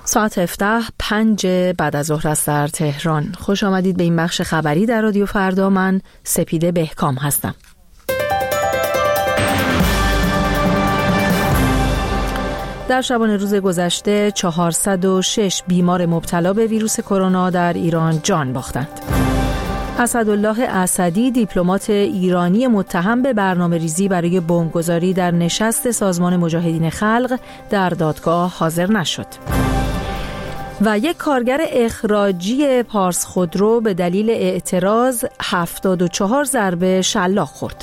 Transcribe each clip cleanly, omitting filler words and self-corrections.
ساعت 17:05 بعد از ظهر است در تهران. خوش آمدید به این بخش خبری در رادیو فردا. من سپیده بهکام هستم. در شبانه روز گذشته 406 بیمار مبتلا به ویروس کرونا در ایران جان باختند. اسدالله اسدی، دیپلمات ایرانی متهم به برنامه‌ریزی برای بمبگذاری در نشست سازمان مجاهدین خلق، در دادگاه حاضر نشد. و یک کارگر اخراجی پارس خودرو به دلیل اعتراض 74 ضربه شلاق خورد.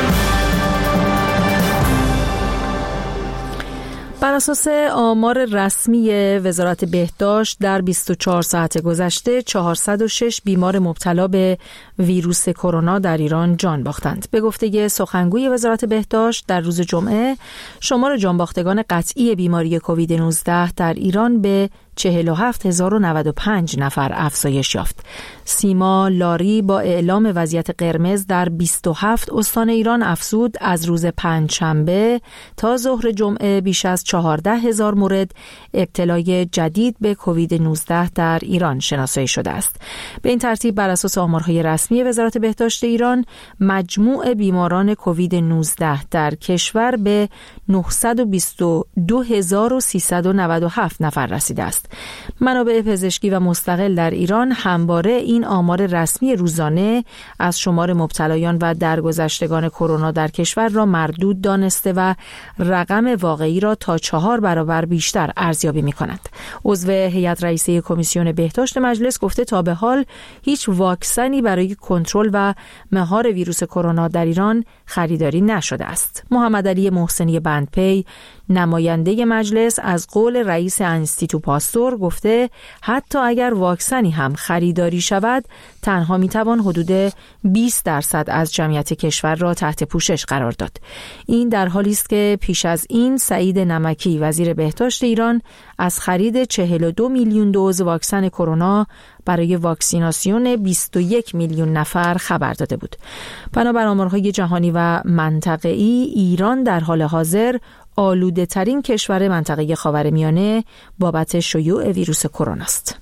بر اساس آمار رسمی وزارت بهداشت در 24 ساعت گذشته 406 بیمار مبتلا به ویروس کرونا در ایران جان باختند. به گفته سخنگوی وزارت بهداشت در روز جمعه، شمار جانباختگان قطعی بیماری کووید 19 در ایران به 47095 نفر افزایش یافت. سیما لاری با اعلام وضعیت قرمز در 27 استان ایران افزود از روز پنجشنبه تا ظهر جمعه بیش از 14,000 مورد ابتلای جدید به کووید 19 در ایران شناسایی شده است. به این ترتیب بر اساس آمارهای رسمی وزارت بهداشت ایران، مجموع بیماران کووید 19 در کشور به 922,397 نفر رسیده است. منابع پزشکی و مستقل در ایران همواره این آمار رسمی روزانه از شمار مبتلایان و درگذشتگان کرونا در کشور را مردود دانسته و رقم واقعی را تا 4 برابر بیشتر ارزیابی می‌کند. عضو هیئت رئیسه کمیسیون بهداشت مجلس گفته تا به حال هیچ واکسنی برای کنترل و مهار ویروس کرونا در ایران خریداری نشده است. محمد علی محسنی بندپی، نماینده مجلس، از قول رئیس انستیتو پاستور گفته حتی اگر واکسنی هم خریداری شود، تنها میتوان حدود 20% از جمعیت کشور را تحت پوشش قرار داد. این در حالی است که پیش از این سعید نمکی، وزیر بهداشت ایران، از خرید 42 میلیون دوز واکسن کرونا برای واکسیناسیون 21 میلیون نفر خبر داده بود. بنابر آمارهای جهانی و منطقه‌ای، ایران در حال حاضر آلوده ترین کشور منطقه خاورمیانه بابت شیوع ویروس کرونا است.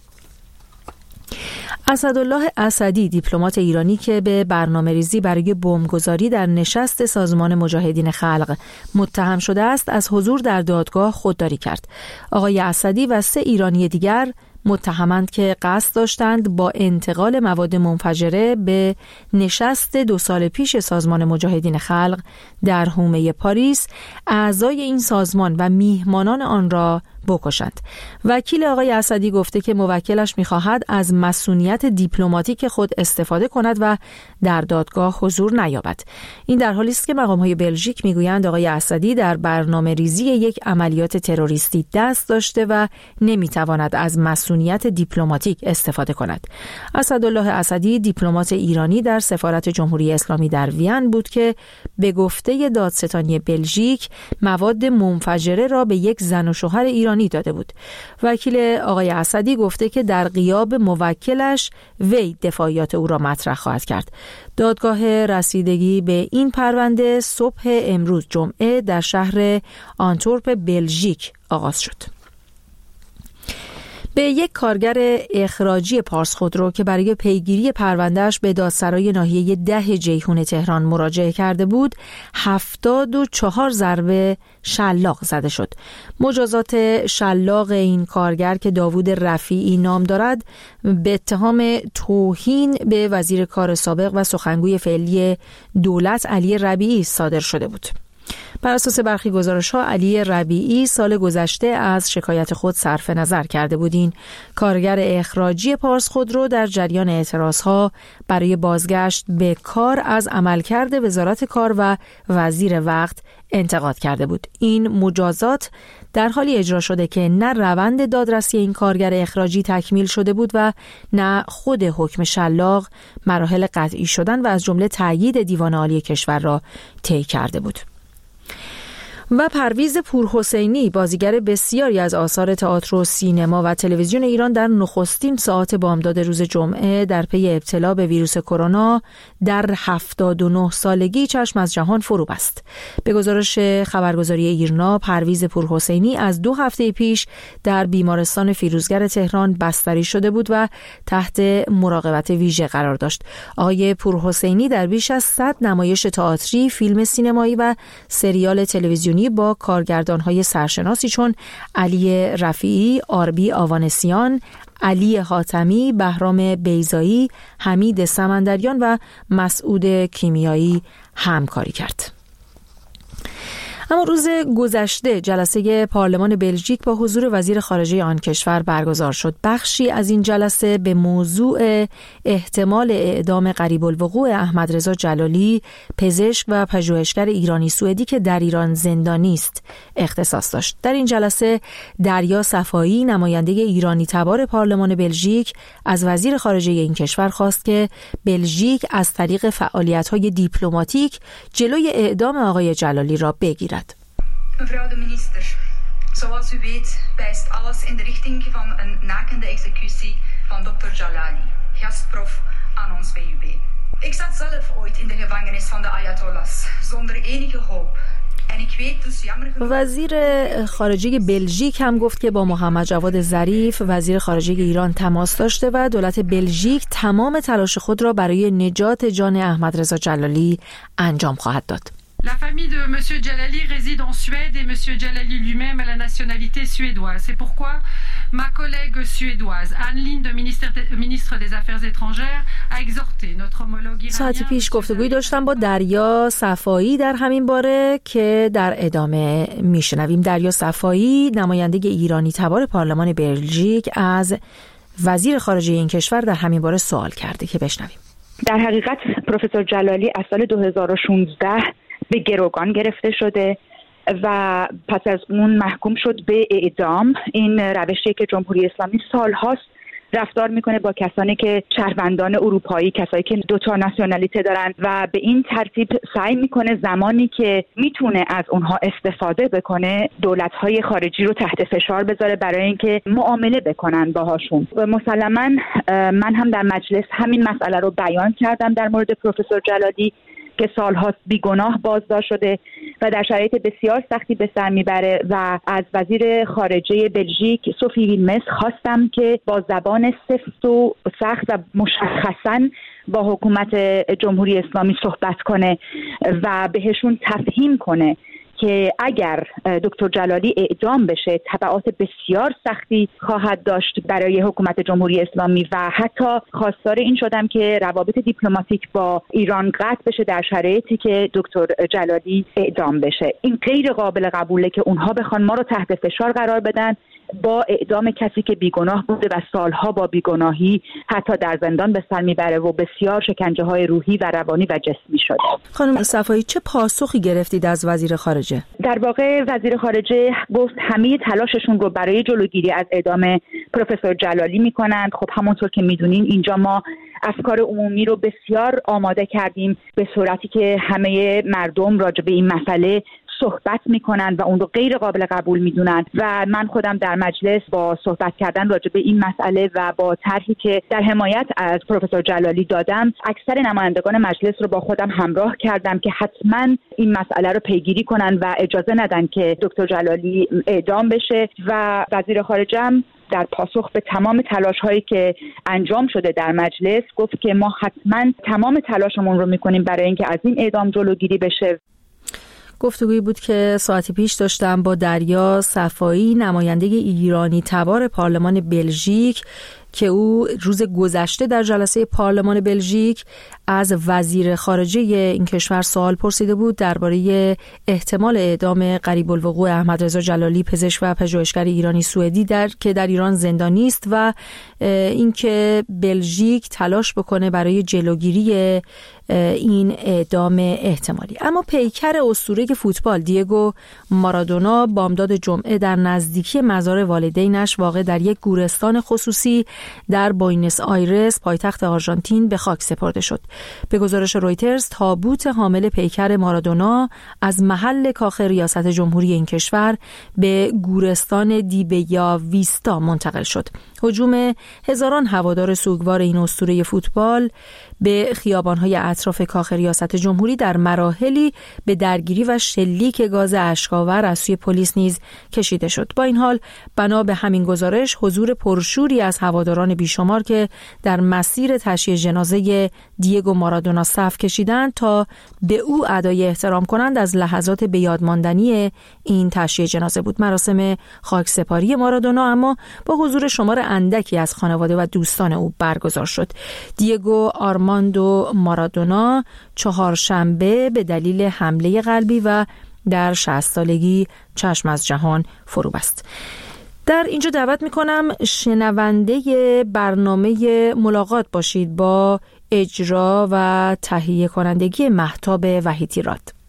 اسدالله اسدی، دیپلمات ایرانی که به برنامه‌ریزی برای بمبگذاری در نشست سازمان مجاهدین خلق متهم شده است، از حضور در دادگاه خودداری کرد. آقای اسدی و 3 ایرانی دیگر متهمند که قصد داشتند با انتقال مواد منفجره به نشست 2 سال پیش سازمان مجاهدین خلق در حومه پاریس اعضای این سازمان و میهمانان آن را بکشند. وکیل آقای اسدی گفته که موکلش می‌خواهد از مسئولیت دیپلماتیک خود استفاده کند و در دادگاه حضور نیابد. این در حالی است که مقام‌های بلژیک می‌گویند آقای اسدی در برنامه‌ریزی یک عملیات تروریستی دست داشته و نمی‌تواند از مسئولیت دیپلماتیک استفاده کند. اسدالله اسدی، دیپلمات ایرانی در سفارت جمهوری اسلامی در وین بود که به گفته دادستانی بلژیک مواد منفجره را به یک زن و شوهر ایرانی داده بود. وکیل آقای اسدی گفته که در غیاب موکلش وی دفاعیات او را مطرح خواهد کرد. دادگاه رسیدگی به این پرونده صبح امروز جمعه در شهر آنتورپ بلژیک آغاز شد. به یک کارگر اخراجی پارس خودرو که برای پیگیری پروندهش به دادسرای ناحیه 10 جیحون تهران مراجعه کرده بود، 74 ضربه شلاق زده شد. مجازات شلاق این کارگر که داوود رفیعی نام دارد، به اتهام توهین به وزیر کار سابق و سخنگوی فعلی دولت علی ربیعی صادر شده بود. بر اساس برخی گزارش‌ها، علی ربیعی سال گذشته از شکایت خود صرف نظر کرده بود. این کارگر اخراجی پارس خودرو در جریان اعتراضها برای بازگشت به کار از عملکرد وزارت کار و وزیر وقت انتقاد کرده بود. این مجازات در حالی اجرا شده که نه روند دادرسی این کارگر اخراجی تکمیل شده بود و نه خود حکم شلاق مراحل قطعی شدن و از جمله تأیید دیوان عالی کشور را طی کرده بود. و پرویز پورحسینی، بازیگر بسیاری از آثار تئاتر و سینما و تلویزیون ایران، در نخستین ساعات بامداد روز جمعه در پی ابتلا به ویروس کرونا در 79 سالگی چشم از جهان فرو بست. به گزارش خبرگزاری ایرنا، پرویز پورحسینی از 2 هفته پیش در بیمارستان فیروزگر تهران بستری شده بود و تحت مراقبت ویژه قرار داشت. آقای پورحسینی در بیش از 100 نمایش تئاتری، فیلم سینمایی و سریال تلویزیونی با کارگردان‌های سرشناسی چون علی رفیعی، آربی آوانسیان، علی حاتمی، بهرام بیضایی، حمید سمندریان و مسعود کیمیایی همکاری کرد. اما روز گذشته جلسه پارلمان بلژیک با حضور وزیر خارجه آن کشور برگزار شد. بخشی از این جلسه به موضوع احتمال اعدام قریب الوقوع احمدرضا جلالی، پزشک و پژوهشگر ایرانی سوئدی که در ایران زندانی است، اختصاص داشت. در این جلسه دریا صفایی، نماینده ایرانی تبار پارلمان بلژیک، از وزیر خارجه این کشور خواست که بلژیک از طریق فعالیت‌های دیپلماتیک جلوی اعدام آقای جلالی را بگیرد. Mevrouw de minister, zoals u weet wijst alles in de richting van een nakende executie van Dr. Jalali, gastprof aan ons VUB. Ik zat zelf ooit in de gevangenis van de Ayatollahs, zonder enige hoop. وزیر خارجه بلژیک هم گفت که با محمد جواد ظریف وزیر خارجه ایران تماس داشته و دولت بلژیک تمام تلاش خود را برای نجات جان احمدرضا جلالی انجام خواهد داد. La famille de Monsieur Jalali réside en Suède et Monsieur Jalali lui-même a la nationalité suédoise. C'est pourquoi ma collègue suédoise, Anne Linde, ministre des Affaires étrangères, a exhorté notre homologue iranien. ساعتی پیش گفتگویی داشتم با دریا صفایی در همین باره که در ادامه میشنویم. دریا صفایی، نماینده ایرانی تبار پارلمان بلژیک، از وزیر خارجه این کشور در همین باره سوال کرده که بشنویم. در حقیقت پروفسور جلالی از سال 2016 به گروگان گرفته شده و پس از اون محکوم شد به اعدام. این روشی که جمهوری اسلامی سالهاست رفتار میکنه با کسانی که شهروندان اروپایی، کسایی که 2 ناسیونالیته دارن و به این ترتیب سعی میکنه زمانی که میتونه از اونها استفاده بکنه دولت‌های خارجی رو تحت فشار بذاره برای اینکه معامله بکنن باهاشون. و مسلماً من هم در مجلس همین مسئله رو بیان کردم در مورد پروفسور جلالی که سالهاست بیگناه بازداشت شده و در شرایط بسیار سختی به سر میبره و از وزیر خارجه بلژیک سوفی ویلمس خواستم که با زبان سفت و سخت و مشخصاً با حکومت جمهوری اسلامی صحبت کنه و بهشون تفهیم کنه که اگر دکتر جلالی اعدام بشه تبعات بسیار سختی خواهد داشت برای حکومت جمهوری اسلامی و حتی خواستار این شدم که روابط دیپلماتیک با ایران قطع بشه در شرایطی که دکتر جلالی اعدام بشه. این غیر قابل قبوله که اونها بخوان ما رو تحت فشار قرار بدن با اعدام کسی که بیگناه بوده و سالها با بیگناهی حتی در زندان به سر میبره و بسیار شکنجه‌های روحی و روانی و جسمی شده. خانم صفایی، چه پاسخی گرفتید از وزیر خارجه؟ در واقع وزیر خارجه گفت همه تلاششون رو برای جلوگیری از اعدام پروفسور جلالی میکنند. خب همونطور که میدونین اینجا ما افکار عمومی رو بسیار آماده کردیم به صورتی که همه مردم راجع به این مسئله صحبت میکنن و اون رو غیر قابل قبول میدونن و من خودم در مجلس با صحبت کردن راجع به این مسئله و با طرحی که در حمایت از پروفسور جلالی دادم اکثر نمایندگان مجلس رو با خودم همراه کردم که حتما این مسئله رو پیگیری کنن و اجازه ندن که دکتر جلالی اعدام بشه و وزیر خارجه هم در پاسخ به تمام تلاش هایی که انجام شده در مجلس گفت که ما حتما تمام تلاشمون رو میکنیم برای اینکه از این اعدام جلوگیری بشه. گفتگویی بود که ساعتی پیش داشتم با دریا صفایی، نماینده ایرانی تبار پارلمان بلژیک، که او روز گذشته در جلسه پارلمان بلژیک از وزیر خارجه این کشور سوال پرسیده بود درباره احتمال اعدام قریب الوقوع احمدرضا جلالی، پزشک و پژوهشگر ایرانی سوئدی که در ایران زندانی است و اینکه بلژیک تلاش بکنه برای جلوگیری این اعدام احتمالی. اما پیکر اسطوره فوتبال دیگو مارادونا بامداد جمعه در نزدیکی مزار والدینش واقع در یک گورستان خصوصی در بوینس آیرس پایتخت آرژانتین به خاک سپرده شد. به گزارش رویترز تابوت حامل پیکر مارادونا از محل کاخ ریاست جمهوری این کشور به گورستان دی بیا ویستا منتقل شد. هجوم هزاران هوادار سوگوار این اسطوره فوتبال به خیابان‌های اطراف کاخ ریاست جمهوری در مراحلی به درگیری و شلیک گاز اشک‌آور از سوی پلیس نیز کشیده شد. با این حال بنا به همین گزارش حضور پرشوری از هواداران بیشمار که در مسیر تشییع جنازه دیگو مارادونا صف کشیدند تا به او ادای احترام کنند از لحظات بیادماندنی این تشییع جنازه بود. مراسم خاکسپاری مارادونا اما با حضور شمار اندکی از خانواده و دوستان او برگزار شد. دیگو آرماندو مارادونا چهارشنبه به دلیل حمله قلبی و در 60 سالگی چشم از جهان فرو بست. در اینجا دعوت میکنم شنونده برنامه ملاقات باشید با اجرا و تهیه کنندگی مهتاب وحیدی راد.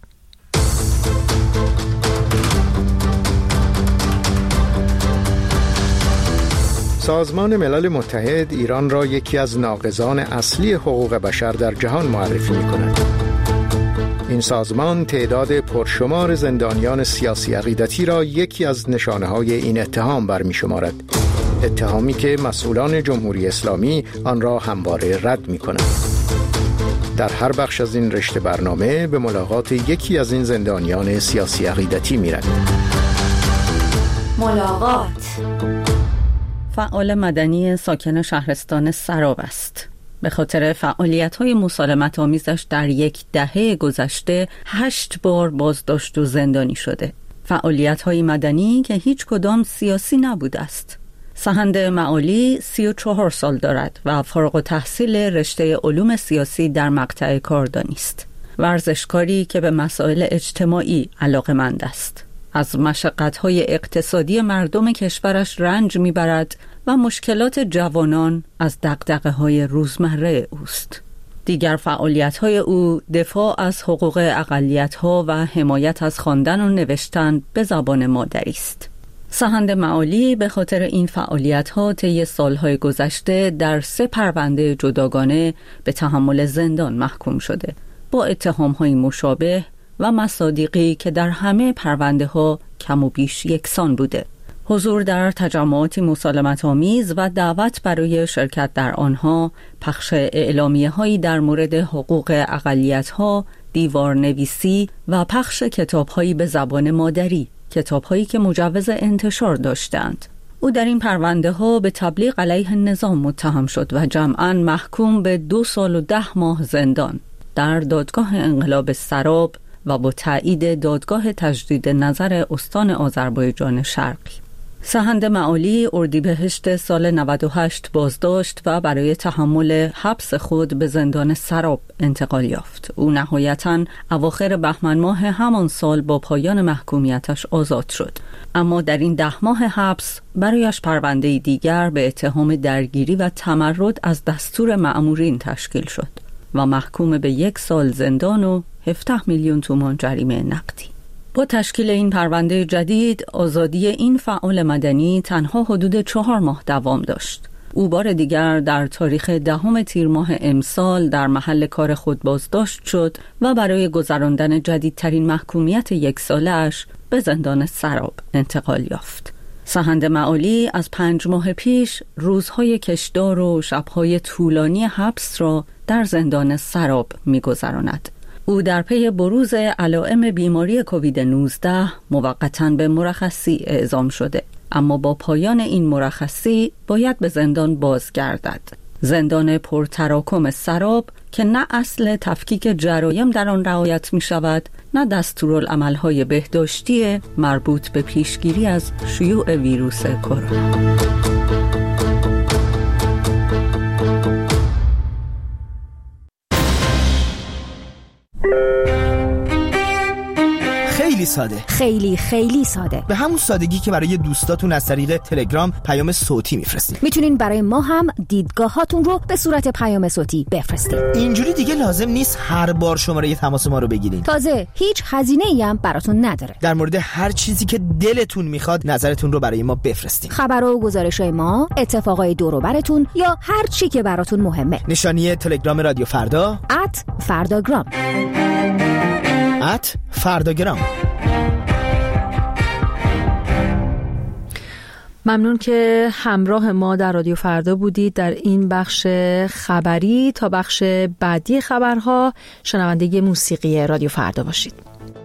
سازمان ملل متحد ایران را یکی از ناقضان اصلی حقوق بشر در جهان معرفی می‌کند. این سازمان تعداد پرشمار زندانیان سیاسی عقیدتی را یکی از نشانه‌های این اتهام برمی‌شمارد. اتهامی که مسئولان جمهوری اسلامی آن را همواره رد می‌کنند. در هر بخش از این رشته برنامه به ملاقات یکی از این زندانیان سیاسی عقیدتی می‌رود. ملاقات فعال مدنی ساکن شهرستان سراب است. به خاطر فعالیت‌های مسالمت‌آمیزش در یک دهه گذشته 8 بار بازداشت و زندانی شده. فعالیت‌های مدنی که هیچ کدام سیاسی نبوده است. سهند معالی 34 سال دارد و فارغ التحصیل رشته علوم سیاسی در مقطع کاردانی است. ورزشکاری که به مسائل اجتماعی علاقه‌مند است. از مشقت‌های اقتصادی مردم کشورش رنج می‌برد و مشکلات جوانان از دغدغه‌های روزمره اوست. دیگر فعالیت‌های او دفاع از حقوق اقلیت‌ها و حمایت از خواندن و نوشتن به زبان مادری است. سهند معالی به خاطر این فعالیت‌ها طی سال‌های گذشته در 3 پرونده جداگانه به تحمل زندان محکوم شده با اتهام‌های مشابه و مصادیقی که در همه پرونده‌ها کم و بیش یکسان بوده. حضور در تجمعاتی مسالمت‌آمیز و دعوت برای شرکت در آنها، پخش اعلامیه‌هایی در مورد حقوق اقلیت‌ها، دیوارنویسی و پخش کتاب‌هایی به زبان مادری، کتاب‌هایی که مجوز انتشار داشتند. او در این پرونده‌ها به تبلیغ علیه نظام متهم شد و جمعاً محکوم به 2 سال و 10 ماه زندان در دادگاه انقلاب سراب و با تایید دادگاه تجدید نظر استان آذربایجان شرقی. سهند معالی اردیبهشت سال 98 بازداشت و برای تحمل حبس خود به زندان سراب انتقال یافت. او نهایتاً اواخر بهمن ماه همان سال با پایان محکومیتش آزاد شد. اما در این 10 ماه حبس برایش پرونده دیگر به اتهام درگیری و تمرد از دستور مأمورین تشکیل شد و محکوم به 1 سال زندان و 17 میلیون تومان جریمه نقدی. با تشکیل این پرونده جدید، آزادی این فعال مدنی تنها حدود 4 ماه دوام داشت. او بار دیگر در تاریخ 10 تیر ماه امسال در محل کار خود بازداشت شد و برای گذراندن جدیدترین محکومیت 1 ساله‌اش به زندان سراب انتقال یافت. سهند معالی از 5 ماه پیش روزهای کشدار و شبهای طولانی حبس را در زندان سراب می‌گذراند. او در پی بروز علائم بیماری کووید 19 موقتاً به مرخصی اعزام شده، اما با پایان این مرخصی باید به زندان بازگردد. زندان پرتراکم سراب که نه اصل تفکیک جرایم در آن رعایت می شود، نه دستورالعمل‌های بهداشتی مربوط به پیشگیری از شیوع ویروس کرونا. خیلی ساده. خیلی خیلی ساده. به همون سادگی که برای دوستاتون از طریق تلگرام پیام صوتی میفرستین. میتونین برای ما هم دیدگاهاتون رو به صورت پیام صوتی بفرستین. اینجوری دیگه لازم نیست هر بار شماره تماس ما رو بگیرین. تازه هیچ هزینه‌ای هم براتون نداره. در مورد هر چیزی که دلتون میخواد نظرتون رو برای ما بفرستین. خبرها و گزارش‌های ما، اتفاقای دور و برتون یا هر چی که براتون مهمه. نشانی تلگرام رادیو فردا @فرداگرام. @فرداگرام. ممنون که همراه ما در رادیو فردا بودید در این بخش خبری. تا بخش بعدی خبرها شنونده موسیقی رادیو فردا باشید.